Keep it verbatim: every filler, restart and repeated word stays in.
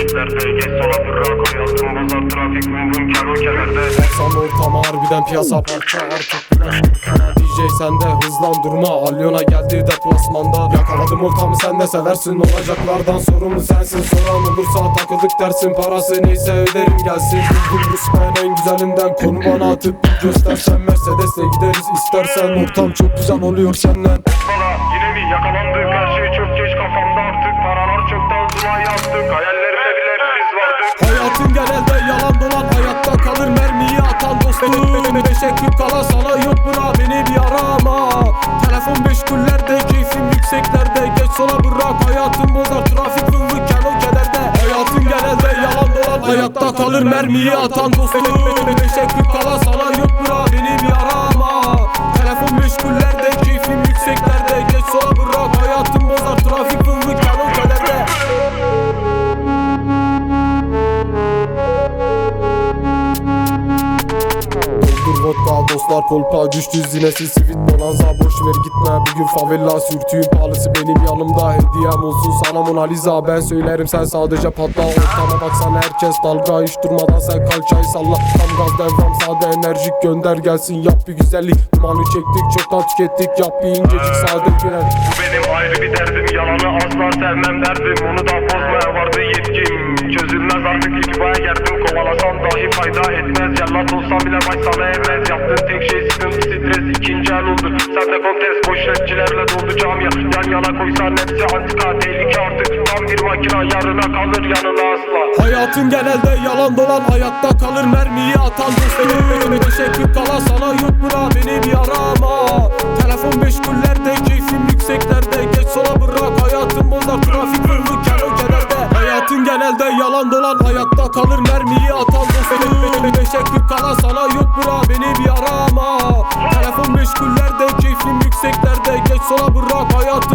yükseklerde. Geç sola bırak hayatım bozar trafik vum vum kero kenarda. Baksana ortama harbiden piyasa parça artık flash kana D J sende hızlan durma. Alyona geldi deplasmanda. Yakaladım ortamı sen de seversin. Olacaklardan sorumlu sensin. Soran olursa takıldık dersin. Parası neyse öderim gelsin. Buldum bu süper en güzelinden. Konu bana atıp bir göstersen. Mercedes'le gideriz istersen. Ortam çok güzel oluyor senden. Bala yine mi yakalandık, her şey çok geç kafamda artık. Paralar çoktan zulay attık, hayallerime bile biz vardık. Hayatın genelde yalan dolan, hayatta kalır mermiyi atan dostum. Teşekkür kala sana yok bura, beni bir arama. Telefon meşgullerde, keyfim yükseklerde. Geç sola bırak hayatım bozar trafik vıvı keno kederde. Hayatın genelde yalan dolan, hayatta kalır mermiyi atan dostum. Teşekkür kala sana yok bura, beni bir arama. Telefon meşgullerde, keyfim yükseklerde. Geç sola bırak hayatım bozar trafik vıvı keno kederde. Doldur vodka dostlar kolpa, düştü zinesi sivit bonanza. Boş ver gitme bugün favela, sürtüğün pahalısı benim yanımda. Hediyem olsun sana Mona Lisa, ben söylerim sen sadece patla. Ortama baksana herkes dalga, hiç durmadan sen kalçayı salla. Tam gaz devram sade enerjik, gönder gelsin yap bir güzellik. Dumanı çektik çoktan tükettik, yap bir incecik sade girer. Bu benim ayrı bir derdim, yalanı asla sevmem derdim. Onu da bozmaya vardı yetkim. Çözülmez artık ikibaya geldim, kovalasam dahi fayda etmez. Cellat olsam bile baş sana evmez. Yaptığın tek şey sıkıntı stres, ikinci el oldu. Sen de kontes boş rapçilerle doldu camia. Yan yana koysan hepsi antika, tehlike artık. Tam bir makina, yarına kalır yanına asla. Hayatın genelde yalan dolan, hayatta kalır mermiyi atan dostum. Teşekkür kala sana yok bura, beni bir arama. Telefon meşgullerde, keyfim yükseklerde. Geç sola bırak hayatım bozar trafik vırvı keno kederde. Hayatın genelde yalan dolan, hayatta kalır mermiyi atan dostum. Teşekkür kala sana yok bura, beni bir arama. Telefon meşgullerde, keyfim yükseklerde. Geç sola bırak hayatım